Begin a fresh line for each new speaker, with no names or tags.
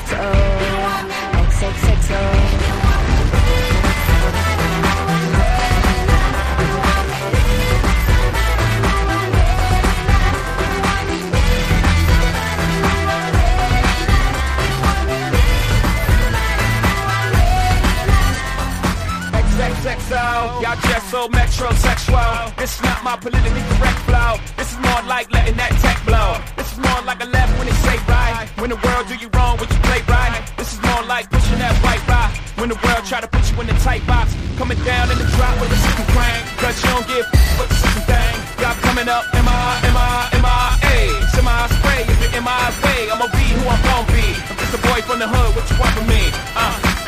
XXO, y'all just so metrosexual. This is not my politically correct flow. This is more like letting that tech blow. This is more like a left when it say right. When the world do you wrong, would you play right? This is more like pushing that white rock. When the world try to put you in the tight box, coming down in the drop with a system crank. Cause you don't give what the system thing. Y'all coming up, M-I-M-I-M-I-A. Semi-spray, if you're in my way, I'ma be who I'm gon' be. I'm just a boy from the hood, what you want from me?